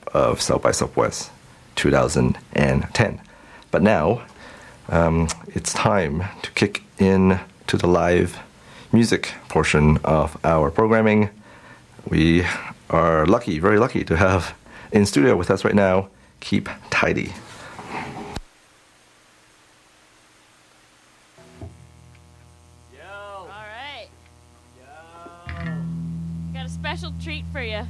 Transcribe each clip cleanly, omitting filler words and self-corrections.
of South by Southwest 2010. But now, it's time to kick in to the live music portion of our programming. We are lucky, very lucky, to have in studio with us right now, Keep Tidy. Yo! All right. Yo! Got a special treat for you.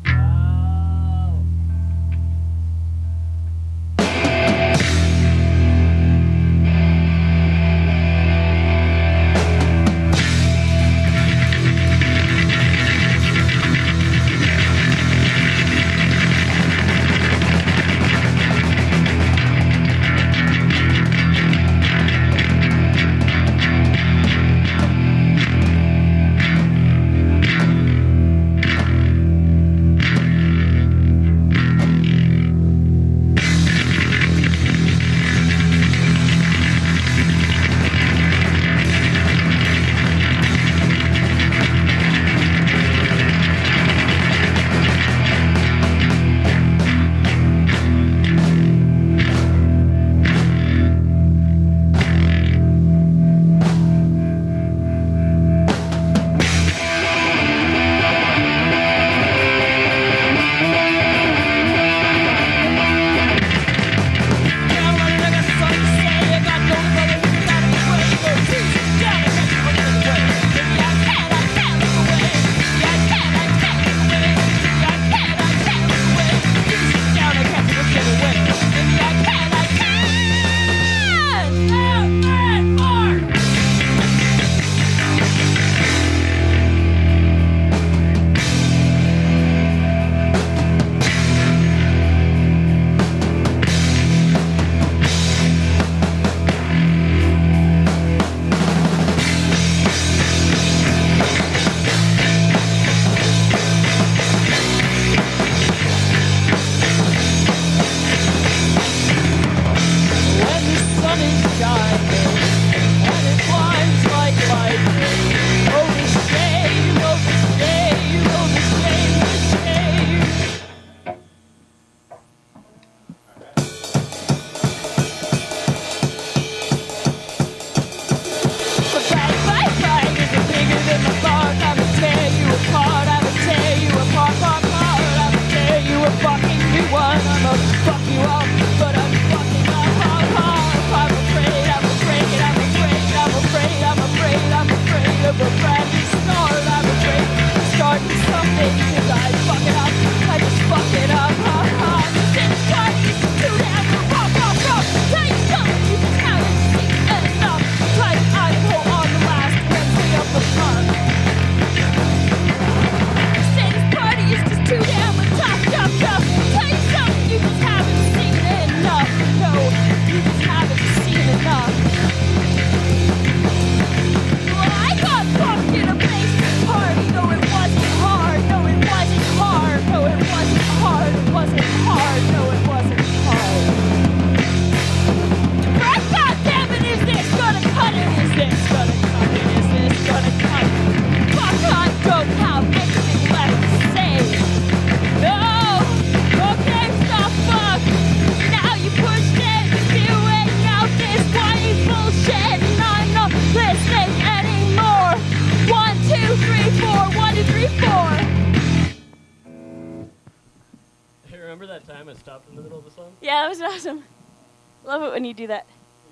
When you do that.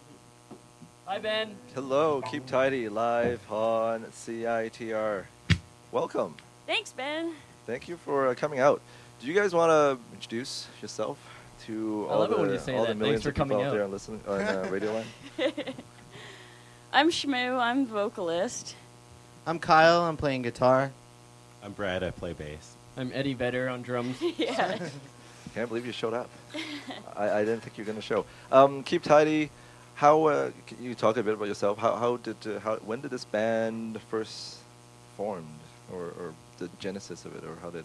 Hi, Ben. Hello, Keep Tidy, live on CITR. Welcome. Thanks, Ben. Thank you for coming out. Do you guys want to introduce yourself to all the millions of people out there and listening on Radio Line? I'm Shmoo. I'm vocalist. I'm Kyle. I'm playing guitar. I'm Brad. I play bass. I'm Eddie Vedder on drums. Yeah. Can't believe you showed up. I didn't think you were going to show. Keep Tidy. How can you talk a bit about yourself? When did this band first formed, or the genesis of it, or how did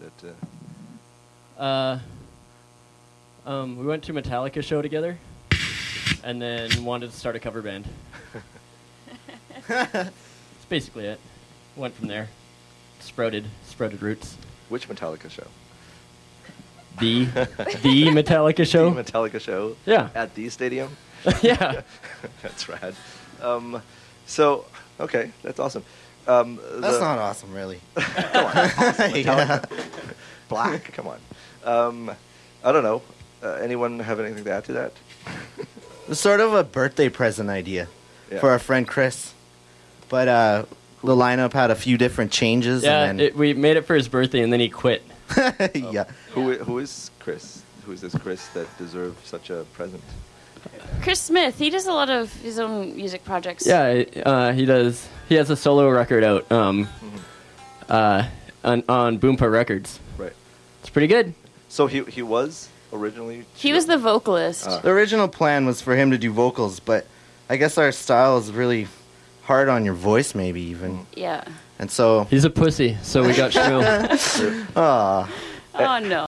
it? We went to a Metallica show together, and then wanted to start a cover band. That's basically it. Went from there. Sprouted roots. Which Metallica show? the Metallica show. The Metallica show. Yeah. At the stadium. Yeah. That's rad. So okay, that's awesome. That's not awesome, really. Yeah. Black. Come on. I don't know. Anyone have anything to add to that? It's sort of a birthday present idea Yeah. for our friend Chris. But the lineup had a few different changes. Yeah, And then, we made it for his birthday, and then he quit. yeah. Who is Chris? Who is this Chris that deserves such a present? Chris Smith, he does a lot of his own music projects. Yeah, he does. He has a solo record out on Boompa Records. Right. It's pretty good. So he was originally. He was the vocalist. The original plan was for him to do vocals, but I guess our style is really hard on your voice, maybe even. Yeah. And so, He's a pussy, so we got Shmuel. ah, Oh, no.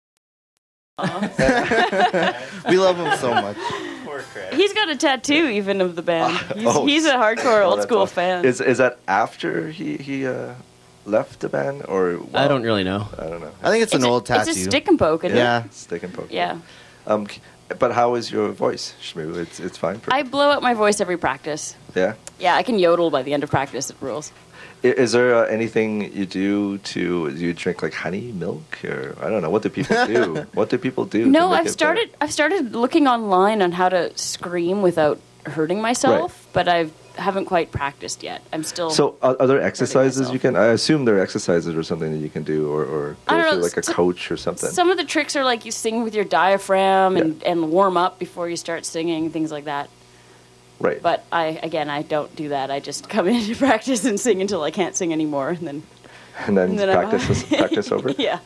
we love him so much. Poor Chris. He's got a tattoo even of the band. Oh, He's a hardcore Oh, old that's school awesome. fan. Is that after he left the band or? I don't really know. I don't know. I think it's an old tattoo. It's a stick and poke. Isn't it? Yeah. Stick and poke. Yeah. But how is your voice, Shmoo? It's fine. I blow out my voice every practice. Yeah. Yeah, I can yodel by the end of practice. It rules. Is there anything you do you drink like honey, milk, or I don't know? What do people do? What do people do? No, to make I've it started looking online on how to scream without hurting myself, but I haven't quite practiced yet. I'm still. better? So are there exercises myself. you can? I assume there are exercises or something that you can do, or I go don't to know, like a coach or something. some of the tricks are like you sing with your diaphragm and warm up before you start singing, things like that. Right. But I don't do that. I just come into practice and sing until I can't sing anymore, and then and then and then I'm practice over. yeah.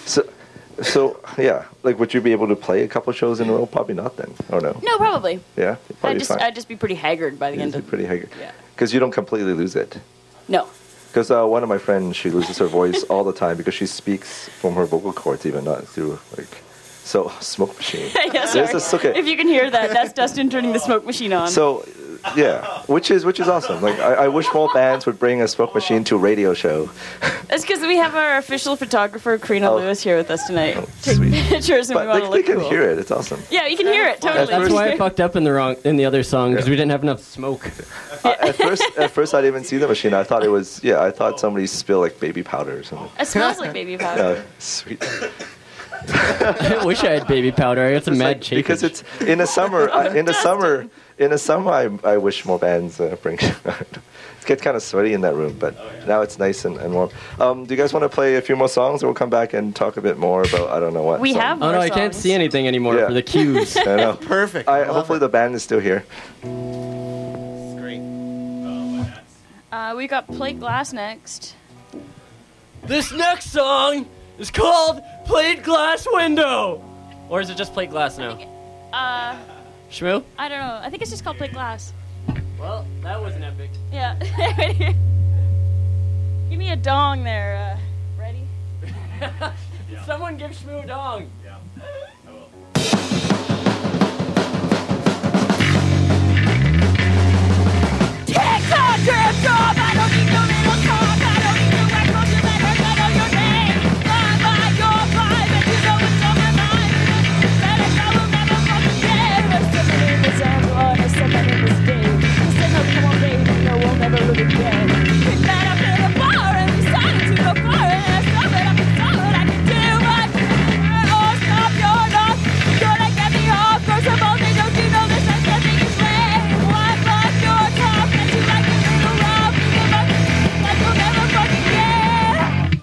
So yeah, like would you be able to play a couple shows in a row? Probably not then. Oh no. No, probably. Yeah. Probably fine. I'd just be pretty haggard by the end You'd of. be pretty haggard. Yeah. Because you don't completely lose it. No. Because one of my friends, she loses her voice all the time because she speaks from her vocal cords, even not through like. So smoke machine. Yeah, sorry. This is okay. If you can hear that, that's Dustin turning the smoke machine on. So, yeah, which is awesome. Like I wish more bands would bring a smoke machine to a radio show. That's because we have our official photographer, Karina Oh. Lewis, here with us tonight. Take sweet. pictures, and But we want to they look can cool. hear it. It's awesome. Yeah, you can hear it totally. That's why I fucked up in the other song because we didn't have enough smoke. At first, I didn't even see the machine. I thought it was I thought somebody spilled like baby powder or something. It smells like baby powder. Sweet. I wish I had baby powder. I got some It's mad like, chafage. because it's in the summer. In the summer, I wish more bands bring. It gets kind of sweaty in that room, but now it's nice and warm. Do you guys want to play a few more songs, or we'll come back and talk a bit more about I don't know what? We song? have Oh no, more I can't songs. see anything anymore Yeah. for the cues. I know. Perfect. I love Hopefully it. the band is still here. Great. We got Plate Glass next. This next song is called Plate Glass Window. Or is it just Plate Glass now? Shmoo? I don't know. I think it's just called Plate Glass. Well, that was an epic. Yeah. Give me a dong there. Ready? Someone give Shmoo a dong. TikTok drip drop. I don't need no little talk. I don't need no records to let her know your name. Bye bye, your vibe, and you know it's on my mind. That I will never fucking care. If someone in this Angela, if someone in this day. You said no, come on, baby, no, we'll never live again. We met up in the bar and we started to go far. And I saw that I can tell what I can do. But oh, stop, you're not gonna get me off. First of all, they don't you know this? I said things lame. What was your talk? That you like a little rough. Like you'll never fucking get.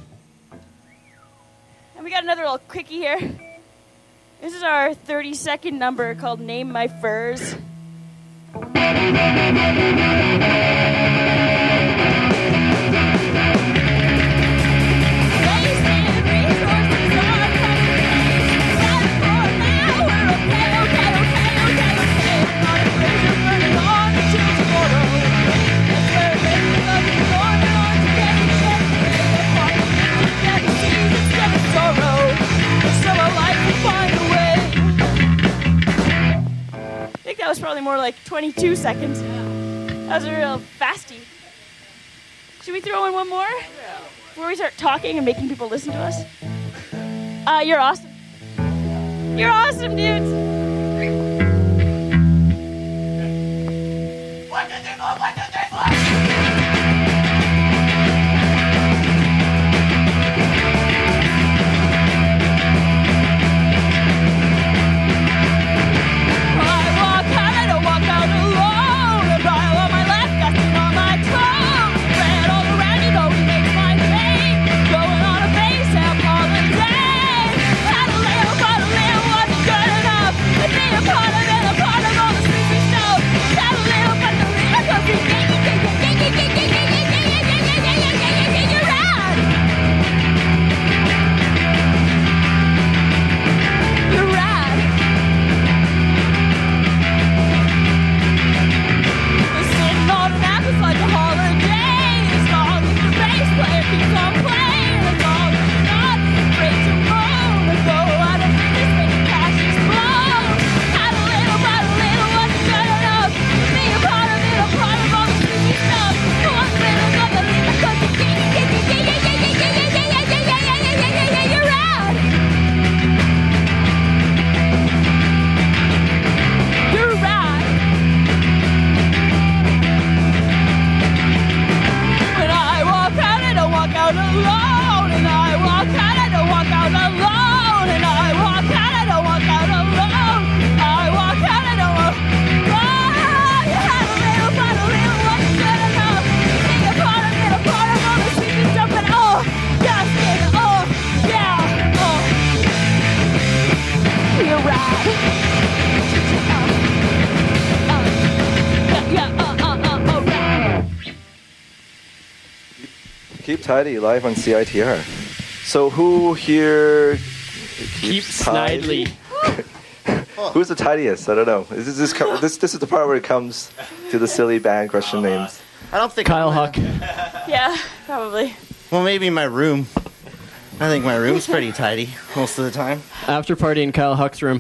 And we got another little quickie here. This is our 30-second number called Name My Furs. I think that was probably more like 22 seconds. That was a real fasty. Should we throw in one more? Before we start talking and making people listen to us? You're awesome. You're awesome, dudes. Keep Tidy live on CITR. So who here Keeps Snidely. Who's the tidiest? I don't know. This is the part where it comes to the silly band question names. I don't think Kyle I'm Huck. Yeah, probably. Well, maybe my room. I think my room's pretty tidy most of the time. After party in Kyle Huck's room.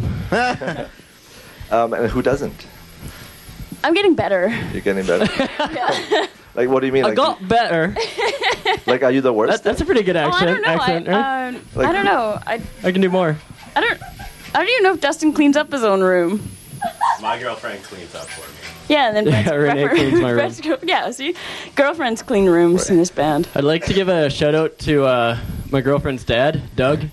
And who doesn't? I'm getting better. You're getting better. Like, what do you mean? I Like, got better. like, are you the worst? That's a pretty good Oh, I accent. don't know. accent right? Like- I don't know. I can do more. I don't even know if Dustin cleans up his own room. My girlfriend cleans up for me. Yeah, and then Brett's, Renee cleans my room. Brett's yeah, see, girlfriends clean rooms in this band. I'd like to give a shout out to my girlfriend's dad, Doug.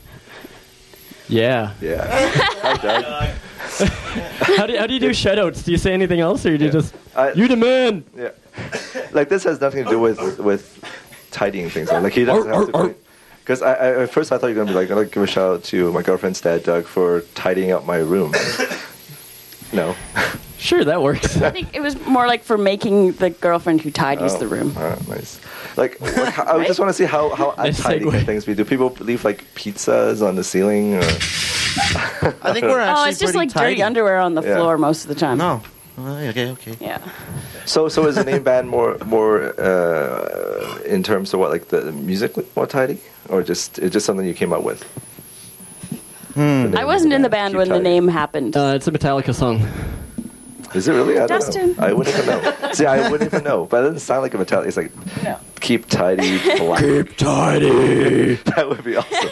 Yeah. Yeah. Hi, Doug. How do you do shout outs? Do you say anything else, or do you just You the man? Yeah. Like, this has nothing to do with tidying things. Like, he doesn't have to. Because at first I thought you were going to be like, I'd like to give a shout out to my girlfriend's dad, Doug, for tidying up my room. No. Sure, that works. I think it was more like for making the girlfriend who tidies the room. Nice. Like I just want to see how Nice untidy segue. can things be. Do people leave like pizzas on the ceiling? Or? I think we're actually Oh, it's just pretty like dirty tidy. underwear on the Yeah. floor most of the time. No. Okay. Yeah. So is the name band more in terms of what, like the music more tidy, or just it's just something you came up with? The name I of wasn't in the band Keep when the Tidy. name happened. It's a Metallica song. Is it really? I don't Dustin. know. I wouldn't even know. See, I wouldn't even know. But it doesn't sound like a Metallica. It's like No. Keep Tidy. Black. Keep tidy. That would be awesome.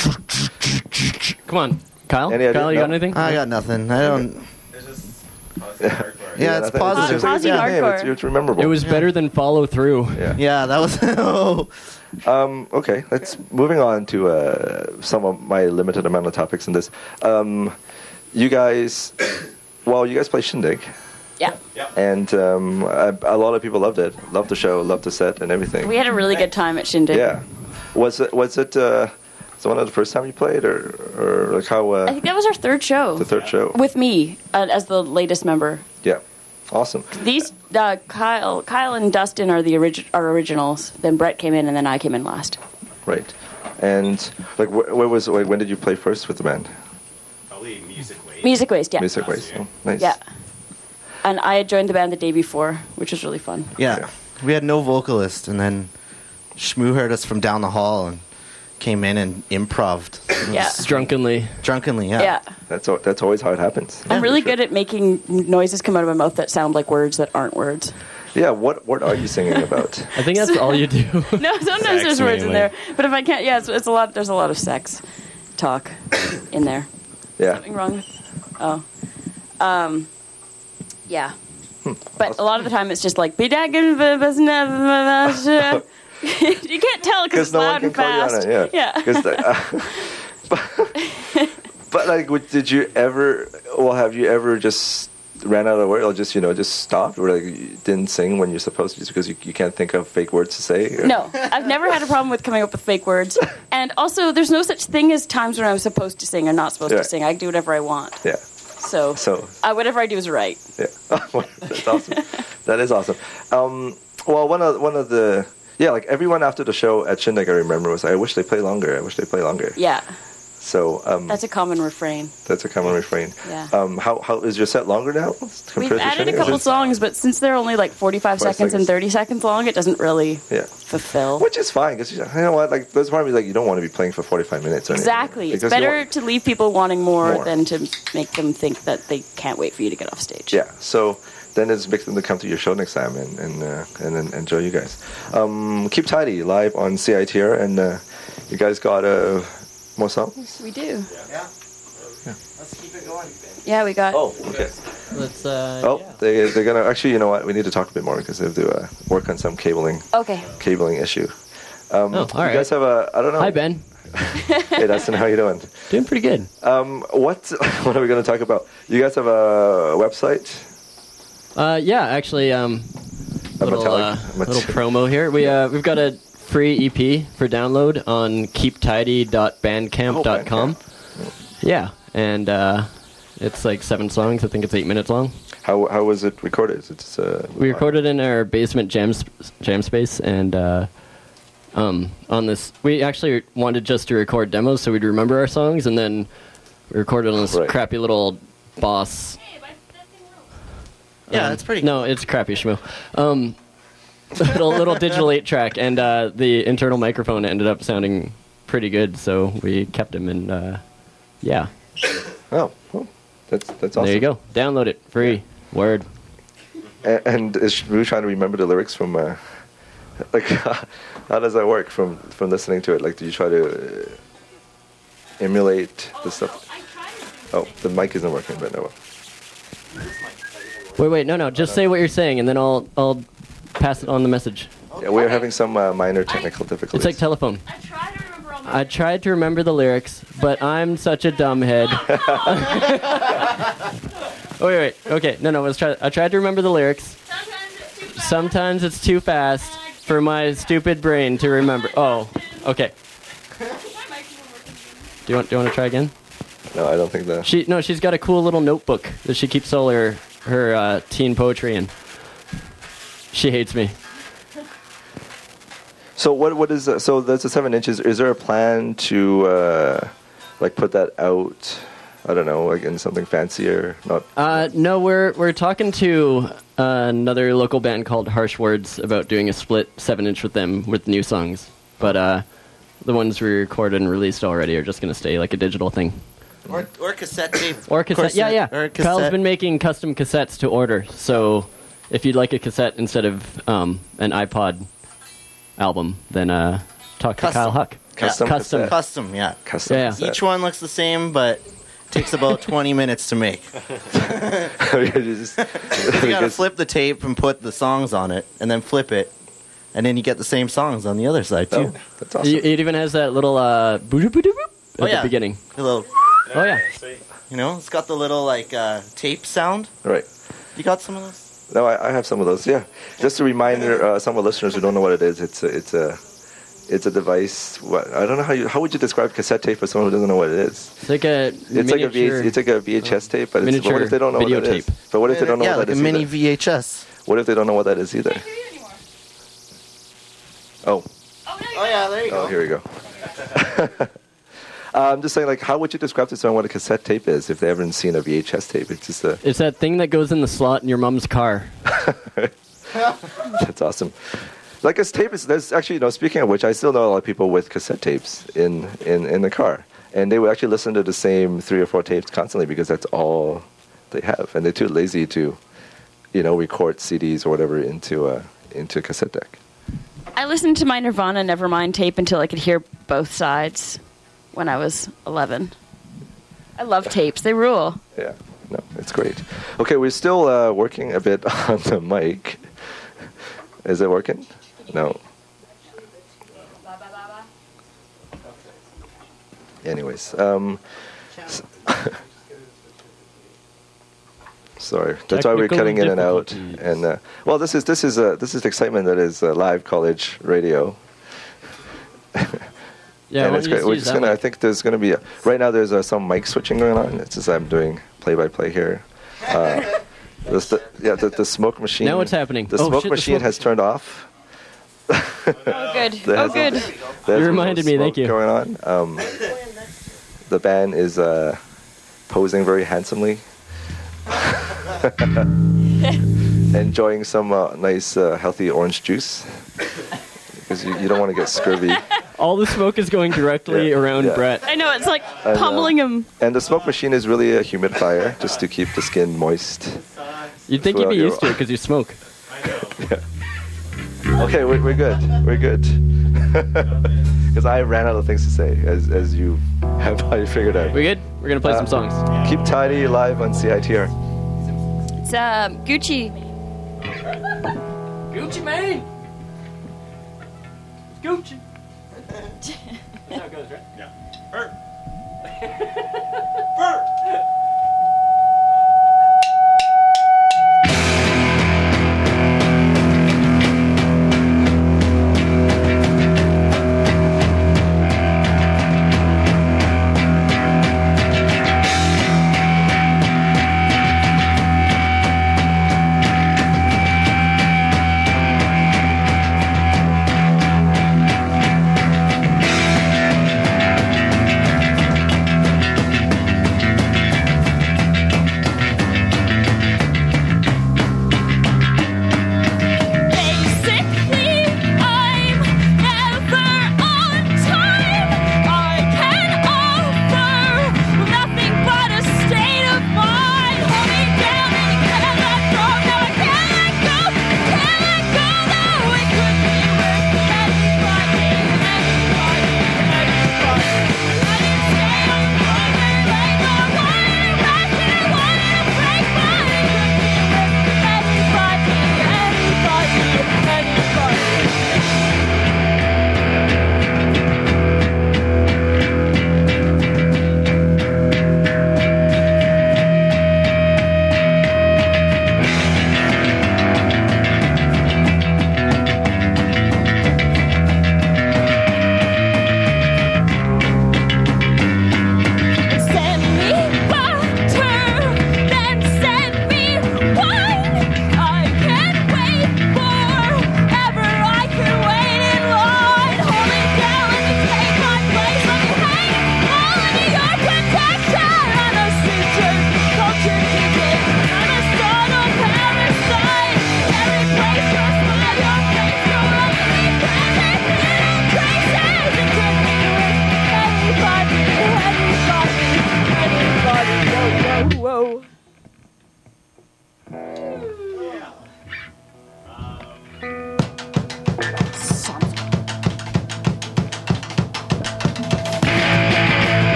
Come on, Kyle. Any idea? Kyle, you got No. anything? I got nothing. I don't. It's just positive hardcore. Yeah, it's nothing. positive. just a Posy name. hardcore. It's memorable. It was better than follow through. Yeah. Yeah, that was. Oh. Okay, let's moving on to some of my limited amount of topics in this. You guys play Shindig, Yeah. and a lot of people loved it. Loved the show, loved the set, and everything. We had a really good time at Shindig. Yeah. Was it? Was one of the first time you played, or like how? I think that was our third show. The third show. With me as the latest member. Yeah. Awesome. These Kyle and Dustin are are originals. Then Brett came in, and then I came in last. Right. And like, when did you play first with the band? Probably Music Waste. Music Waste, yeah. Music Waste. Oh, nice. Yeah. And I had joined the band the day before, which was really fun. Yeah. We had no vocalist, and then Shmoo heard us from down the hall and came in and improv'd. It was Yeah. Drunkenly. Drunkenly, yeah. Yeah. That's always how it happens. I'm really good at making noises come out of my mouth that sound like words that aren't words. Yeah. What are you singing about? I think that's all you do. No, sometimes there's words in mainly. there. But if I can't, yeah, it's a lot. There's a lot of sex talk in there. Yeah. Something wrong with... Oh. Yeah. But a lot of the time it's just like... You can't tell because it's no one loud can and call you on fast. it. Yeah. 'Cause but like, did you ever? Well, have you ever just ran out of words, or just just stopped, or like you didn't sing when you're supposed to, just because you can't think of fake words to say? Or? No, I've never had a problem with coming up with fake words. And also, there's no such thing as times when I'm supposed to sing or not supposed to sing. I can do whatever I want. Yeah. So whatever I do is right. Yeah. That's awesome. That is awesome. Well, one of the like everyone after the show at Shindig, I remember, was, I wish they play longer. I wish they play longer. Yeah. So that's a common refrain. That's a common refrain. Yeah. How is your set longer now? We've added a couple songs, but since they're only like 45 seconds and 30 seconds long, it doesn't really fulfill. Which is fine, because you know what, like there's part of me like you don't want to be playing for 45 minutes. Or exactly. anything, it's better to leave people wanting more than to make them think that they can't wait for you to get off stage. Yeah. So then it's make them to come to your show next time and then enjoy you guys. Keep Tidy live on CITR, and you guys got more songs? We do. Yeah. Let's keep it going. Yeah, we got. Oh, okay. Let's. They're gonna actually. You know what? We need to talk a bit more because they have to work on some cabling issue. all right. You guys have a. I don't know. Hi, Ben. Hey, Dustin. How you doing? Doing pretty good. What are we gonna talk about? You guys have a website? Yeah, actually, little promo here. We've got a free EP for download on keeptidy.bandcamp.com. Yeah, and it's like 7 songs. I think it's 8 minutes long. How was it recorded? We recorded in our basement jam space, and on this, we actually wanted just to record demos so we'd remember our songs, and then we recorded on this crappy little Boss. Yeah, that's pretty. No, it's crappy schmoo. Little digital 8-track, and the internal microphone ended up sounding pretty good, so we kept him, and yeah. Oh, well, that's awesome. There you go. Download it, free. Word. And is Shmoo trying to remember the lyrics from, like, how does that work from listening to it? Like, do you try to emulate the stuff? Oh, the mic isn't working, but no. Wait, no. Just say what you're saying, and then I'll pass it on the message. Yeah, we're having some minor technical difficulties. It's like telephone. I tried to remember the lyrics, but I'm such a dumbhead. wait. Okay, no. I tried to remember the lyrics. Sometimes it's too fast for my stupid brain to remember. Oh, okay. Do you want to try again? No, I don't think that. She's got a cool little notebook that she keeps all her teen poetry in. She hates me. So what is so that's the 7 inches. Is there a plan to like put that out? I don't know, like in something fancier? Not. No, we're talking to another local band called Harsh Words about doing a split 7-inch with them with new songs. But the ones we recorded and released already are just going to stay like a digital thing. Or cassette tape. Or cassette. Yeah. Or cassette. Kyle's been making custom cassettes to order. So if you'd like a cassette instead of an iPod album, then talk to Kyle Huck. Custom. Custom, yeah. Custom. Yeah. cassette. Each one looks the same, but takes about 20 minutes to make. You gotta flip the tape and put the songs on it, and then flip it, and then you get the same songs on the other side too. Oh, that's awesome. It even has that little boop-a-boop-a-boop at the beginning. A little, Oh yeah. it's got the little like tape sound. Right. You got some of those? No, I have some of those. Yeah. Just a reminder, some of the listeners who don't know what it is. It's a device. I don't know how would you describe cassette tape for someone who doesn't know what it is? It's like a miniature. It's like a VHS tape, but miniature what if they don't know what that is? videotape. But what if they don't know what like that is? a mini either? VHS. What if they don't know what that is either? Oh. Oh yeah, there you go. Oh, here we go. I'm just saying, like, how would you describe to someone what a cassette tape is if they haven't seen a VHS tape? It's just a. It's that thing that goes in the slot in your mom's car. That's awesome. Like, this tape is. There's actually, speaking of which, I still know a lot of people with cassette tapes in the car, and they would actually listen to the same 3 or 4 tapes constantly because that's all they have, and they're too lazy to, record CDs or whatever into a cassette deck. I listened to my Nirvana Nevermind tape until I could hear both sides when I was 11. I love tapes. They rule. Yeah, no, it's great. Okay, we're still working a bit on the mic. Is it working? No. Anyways, sorry. That's why we're cutting in and out. And well, this is the excitement that is live college radio. Yeah, and it's great. We're just gonna. I think there's gonna be right now. There's some mic switching going on. It's just I'm doing play-by-play here. The smoke machine. Now what's happening? The smoke machine has turned off. Oh, good. Oh, good. You reminded me. Thank you. Going on. The band is posing very handsomely, enjoying some nice healthy orange juice because you don't want to get scurvy. All the smoke is going directly around Brett. I know, it's like pummeling him. And the smoke machine is really a humidifier just to keep the skin moist. You'd think you'd be used to it because you smoke. Yeah. Okay, we're good. We're good. Because I ran out of things to say, as you have probably figured out. We good? We're going to play some songs. Keep Tidy live on CITR. It's Gucci. Gucci Mane! Gucci! That's how it goes, right? Yeah. Bert.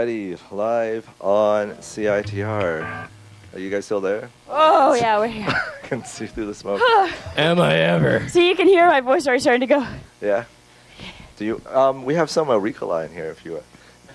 Tidy live on CITR. Are you guys still there? Oh, yeah, we're here. I can see through the smoke. Am I ever? See, you can hear my voice already starting to go. Yeah. Do you? We have some Ricola in here if you.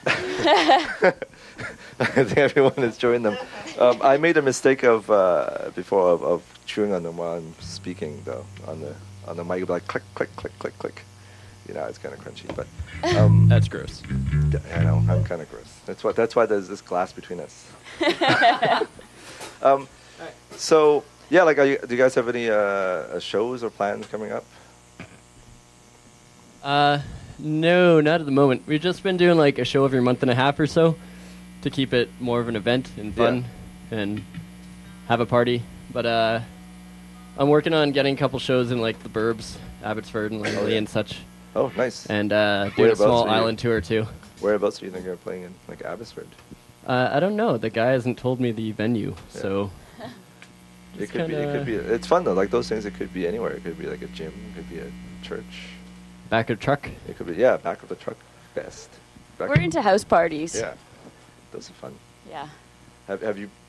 I think everyone has joined them. I made a mistake of before of chewing on them while I'm speaking though on the mic, like click click click click click. You know, it's kind of crunchy, but That's gross. I know I'm kind of gross. That's why there's this glass between us. So yeah, like, do you guys have any shows or plans coming up? No, not at the moment. We've just been doing like a show every month and a half or so to keep it more of an event and fun and have a party. But I'm working on getting a couple shows in like the Burbs, Abbotsford and Langley and such. Oh, nice. And doing a Whereabouts small are you? island tour too. Whereabouts do you think you're playing in? Like Abbotsford? I don't know. The guy hasn't told me the venue, so It could be. It's fun though. Like those things, it could be anywhere. It could be like a gym. It could be a church. back of truck. It could be back of the truck. Best. We're into house parties. Yeah, those are fun. Yeah. Have you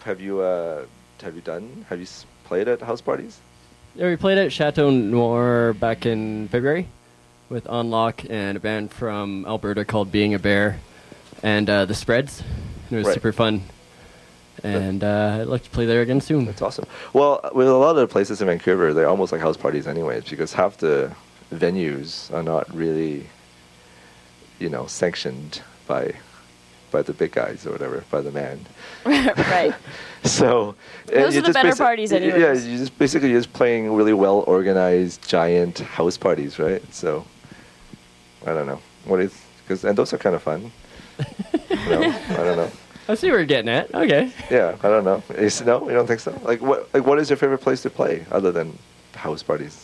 played at house parties? Yeah, we played at Chateau Noir back in February with Unlock and a band from Alberta called Being a Bear and The Spreads. It was Right. super fun. And I'd like to play there again soon. That's awesome. Well, with a lot of the places in Vancouver, they're almost like house parties anyways, because half the venues are not really, sanctioned by the big guys or whatever, by the man. Right. So Those are the better parties anyways. Yeah, you just basically just playing really well organized giant house parties, right? So I don't know and those are kind of fun. I don't know. I see where you're getting at. Okay. Yeah, I don't know. No, you don't think so? What is your favorite place to play other than house parties?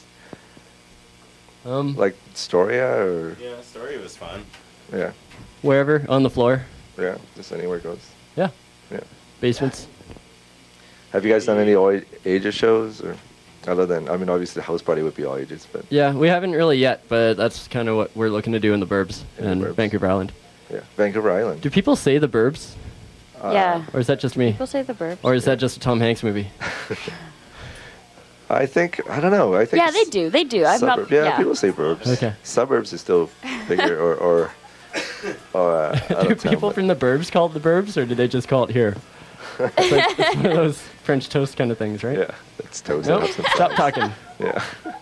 Like Storia or Yeah, story was fun. yeah, Wherever, on the floor. yeah, just anywhere goes. Yeah. Yeah. Basements. Have you guys done any all ages shows or other than obviously the house party would be all ages, but Yeah, we haven't really yet, but that's kind of what we're looking to do in the Burbs In the and Burbs. Vancouver Island. yeah, Vancouver Island. Do people say the Burbs? Yeah. Or is that just me? People say the Burbs. Or is that just a Tom Hanks movie? I don't know. I think Yeah, they do. They do. I'm not. suburb. Yeah, people say burbs. Okay. Suburbs is still bigger or out Do of town, people but- from the Burbs call it the Burbs, or do they just call it here? It's one of those French toast kind of things, right? Yeah, it's toast. Nope. Stop talking. Yeah.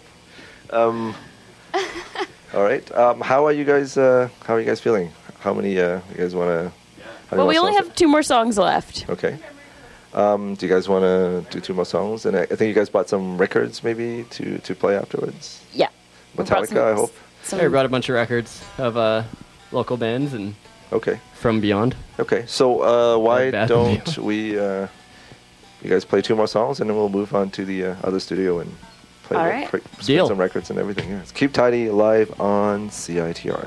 All right. How are you guys? How are you guys feeling? How many you guys want to? Well, we only have 2 more songs left. Okay. Do you guys want to do 2 more songs? And I think you guys bought some records maybe to play afterwards. Yeah. We brought Metallica, I hope. some- I brought a bunch of records of local bands and Okay. from beyond. Okay. So why Bad don't Review. we? You guys play 2 more songs, and then we'll move on to the other studio and play All right. Deal. some records and everything. Yes. Keep Tidy live on CITR.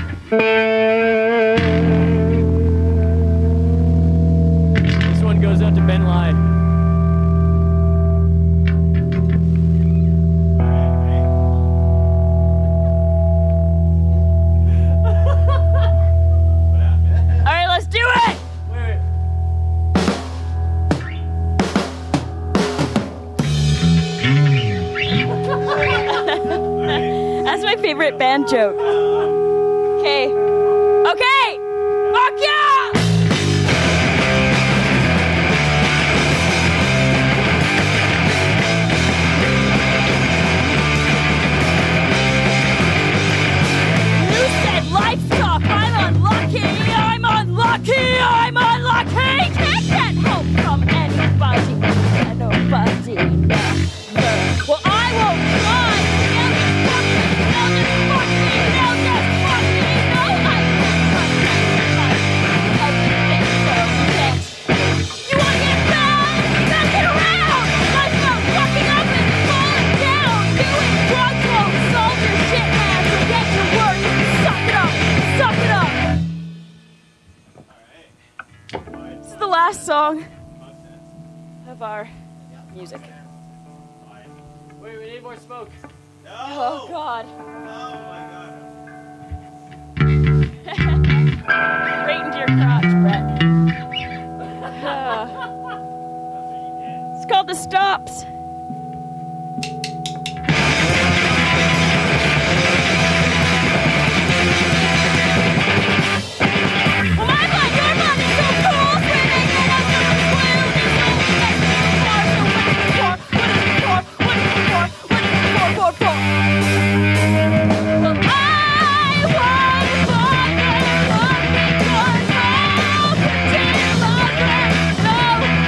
This one goes out to Ben Lai. All right, let's do it. That's my favorite band joke. Okay. Okay. Fuck yeah! You said life's tough. I'm unlucky. I'm unlucky. I'm unlucky. Can't get help from anybody. Nobody. Well, I won't try. They'll just fuck me. They'll just fuck me. No, I can't everything so intense. You wanna get back? Back it around. Life's about fucking up and falling down. Doing drugs won't solve your shit, man. So get to work. Suck it up. Suck it up. This is the last song of our music. Wait, we need more smoke. Oh, God. Oh my god. Right into your crotch, Brett. drops. Well, my blood, your blood is so cool, screaming in a summer blue. There's no place for, so what is it for? What is it for? What is it for? Well, I was born in love because all pretend lover. No,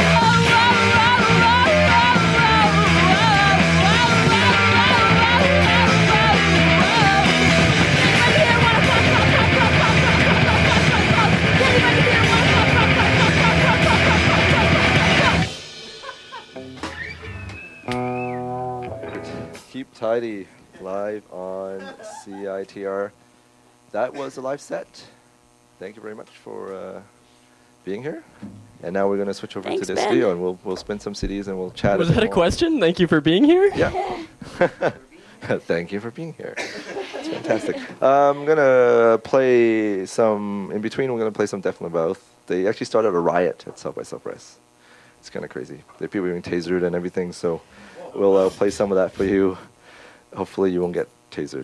Keep Tidy live on CITR. That was a live set. Thank you very much for being here. And now we're going to switch over Thanks, to the Ben. studio and we'll spin some CDs and we'll chat. Was bit that a more. question? Thank you for being here. Yeah. Thank you for being here. It's fantastic. I'm going to play some, in between we're going to play some Def Leppard. They actually started a riot at South by Southwest. It's kind of crazy. There are people being tasered and everything, so we'll play some of that for you. Hopefully you won't get tasered.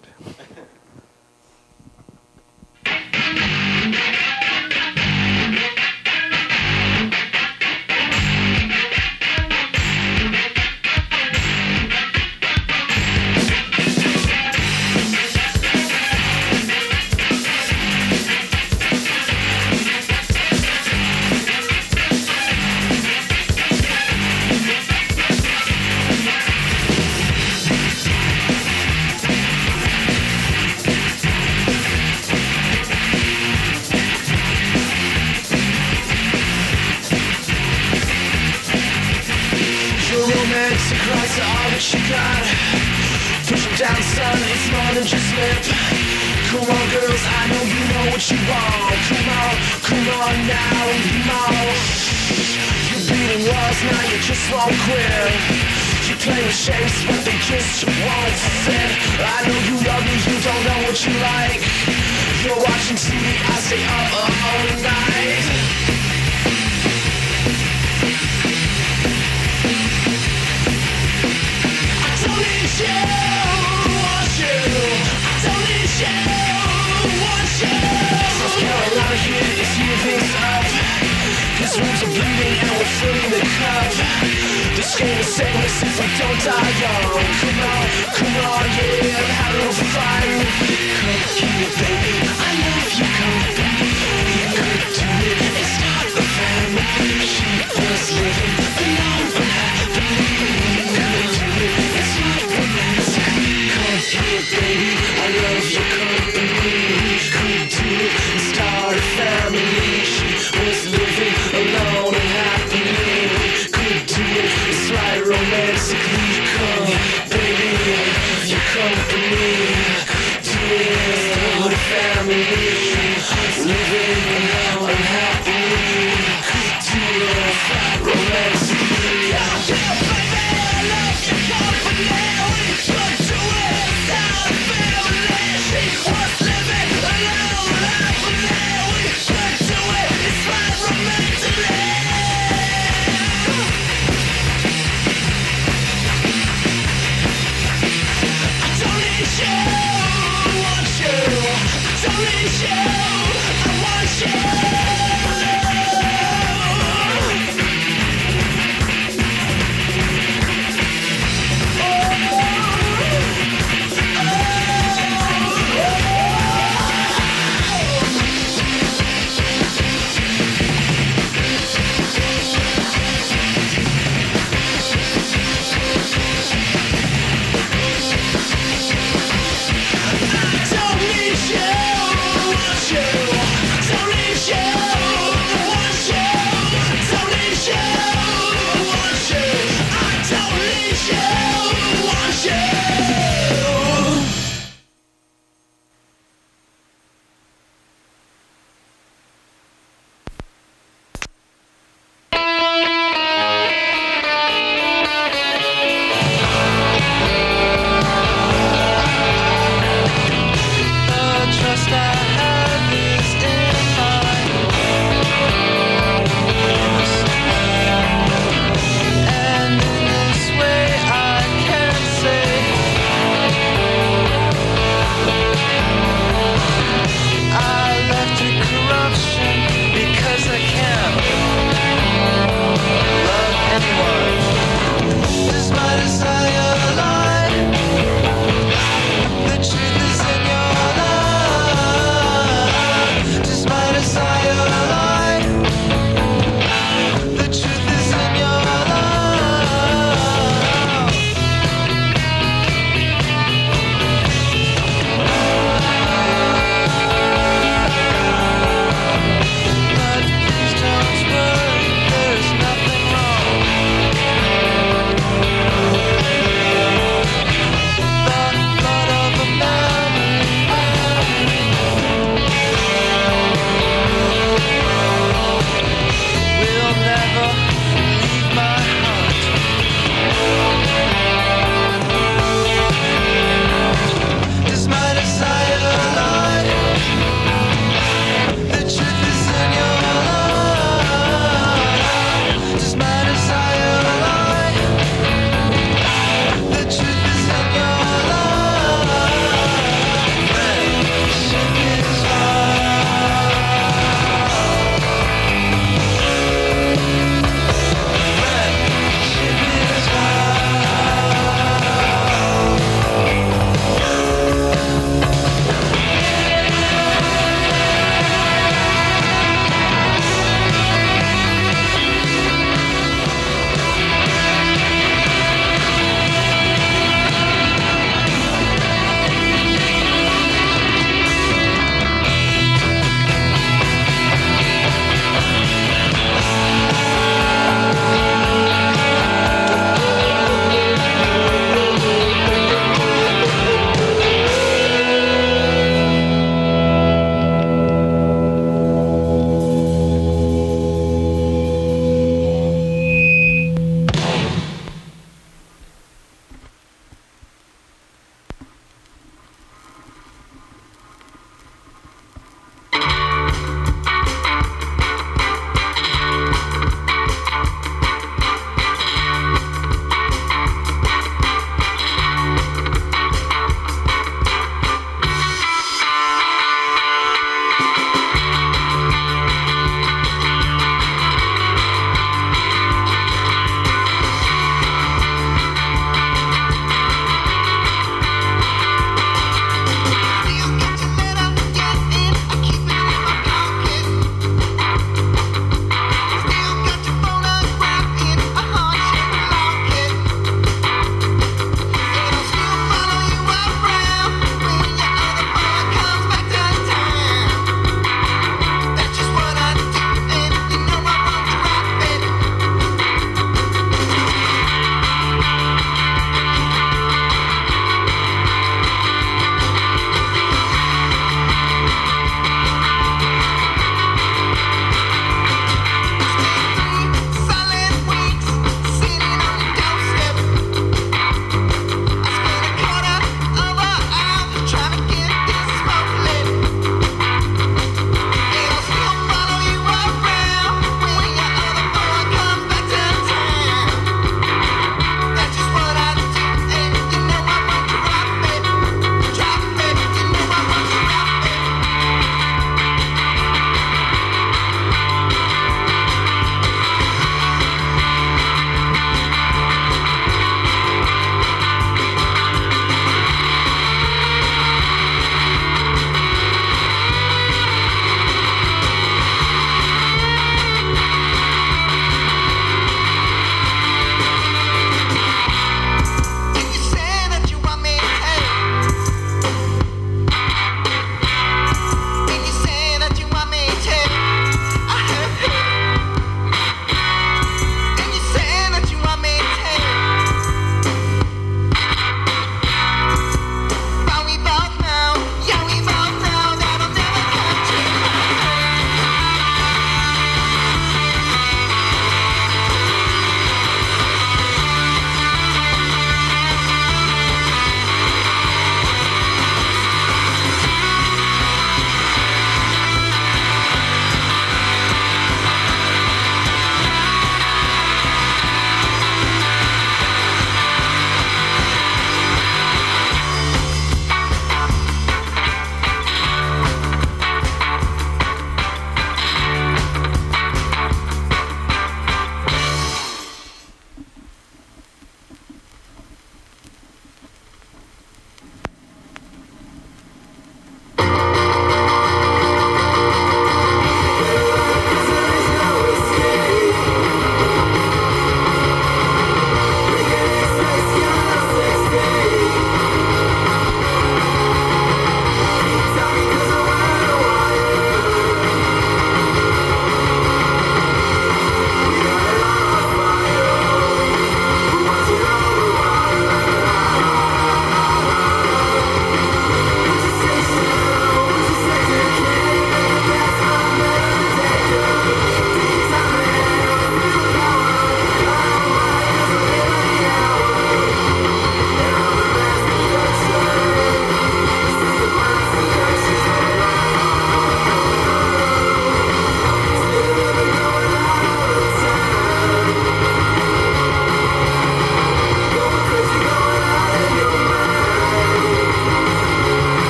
Romantic cries are all that you got. Push 'em down, son, it's more than just lip. Come on, girls, I know you know what you want. Come on now, come on. You're beating walls, now you just won't quit. You play with shapes, but they just won't fit. I know you love me, you don't know what you like. You're watching TV, I stay up all night. South Carolina here is heating things up. Cause rooms are bleeding and we're filling the cup. This game is endless if we don't die young. Come on, yeah, have a little fun. Come here, baby, I love you company. We could do it and start a family. She was living alone unhappily. We could do it and start romantically. Come here, baby, I love your company. We could do it and start a family. She was living alone and happily. We could do it and slide romantically. Come, baby, I love your company. Do it, start a family. Living alone and happily. Could do it romantically.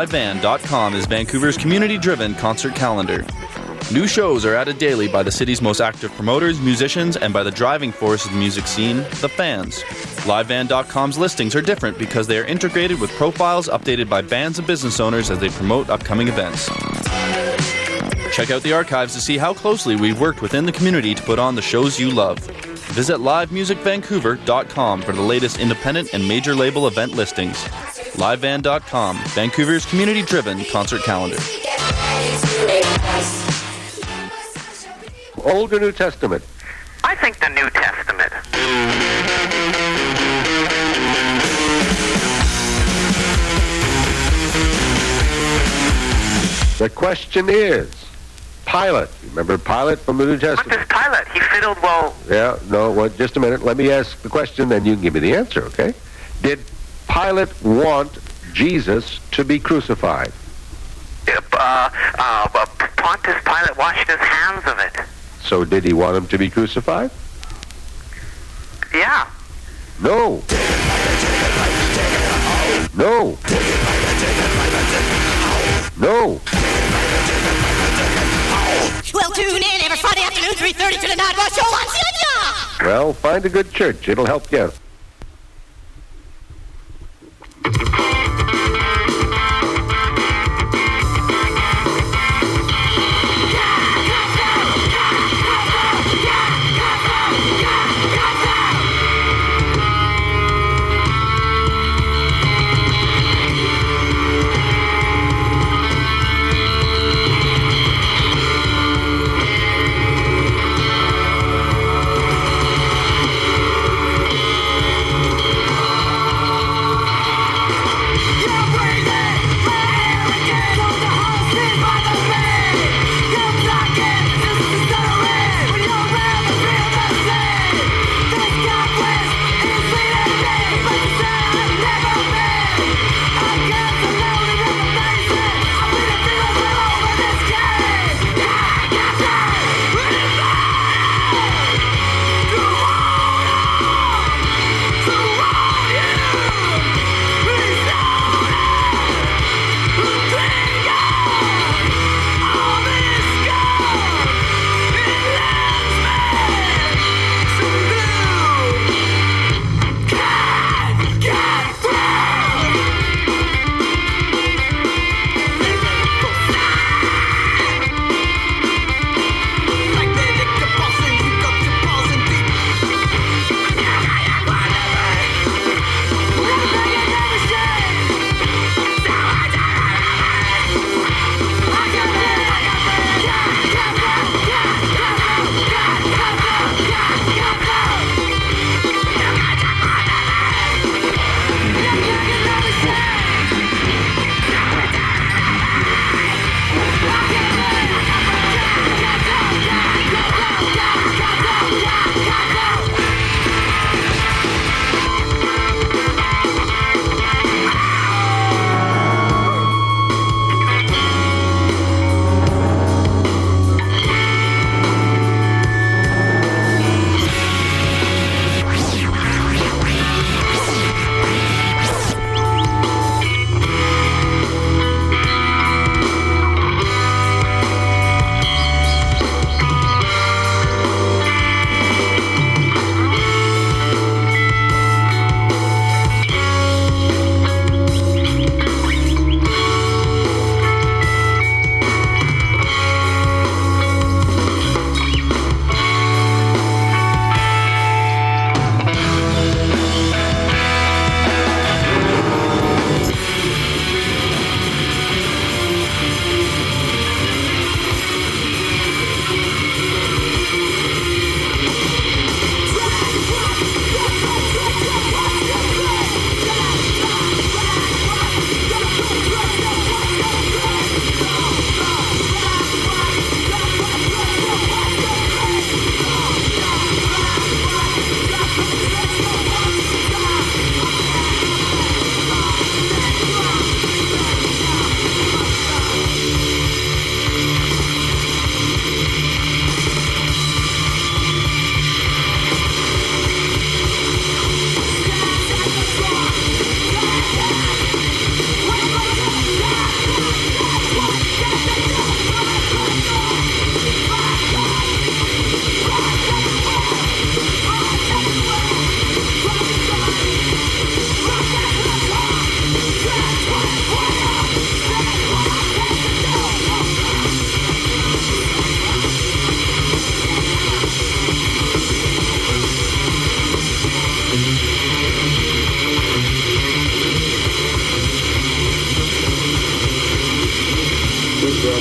LiveBand.com is Vancouver's community-driven concert calendar. New shows are added daily by the city's most active promoters, musicians, and by the driving force of the music scene, the fans. LiveBand.com's listings are different because they are integrated with profiles updated by bands and business owners as they promote upcoming events. Check out the archives to see how closely we've worked within the community to put on the shows you love. Visit livemusicvancouver.com for the latest independent and major label event listings. LiveBand.com, Vancouver's community-driven concert calendar. Old or New Testament? I think the New Testament. The question is, Pilate. Remember Pilate from the New Testament? What does Pilate? He fiddled well. Yeah, no, well, just a minute. Let me ask the question, then you can give me the answer, okay? Did Pilate want Jesus to be crucified? Pontius Pilate washed his hands of it. So did he want him to be crucified? Yeah. No. No. No. Well, tune in every Friday afternoon, 3:30 to the Night Rush Show on CNR. Well, find a good church. It'll help you out.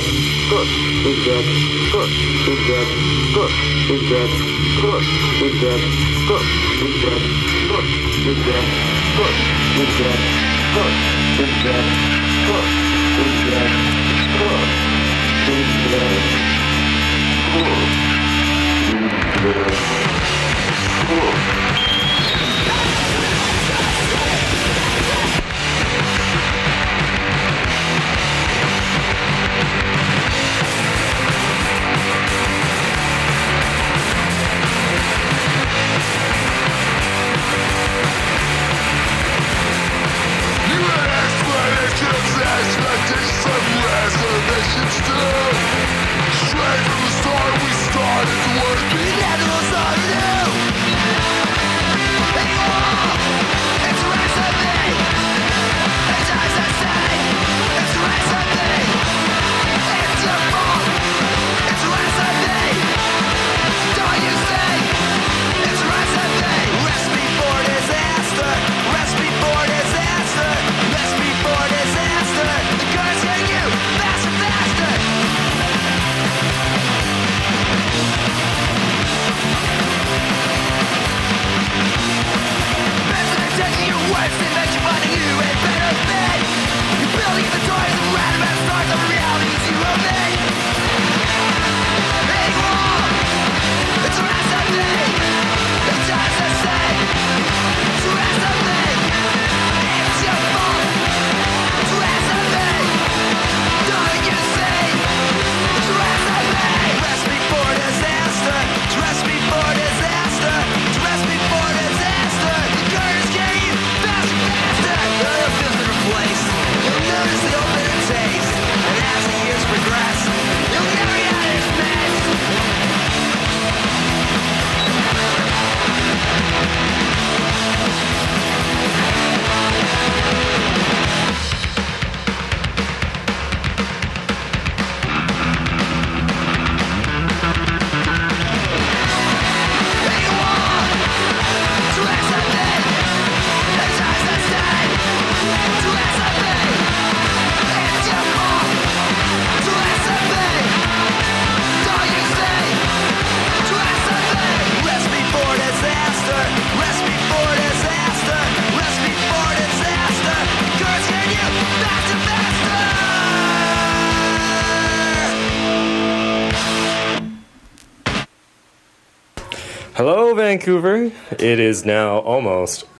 Hello, Vancouver. It is now almost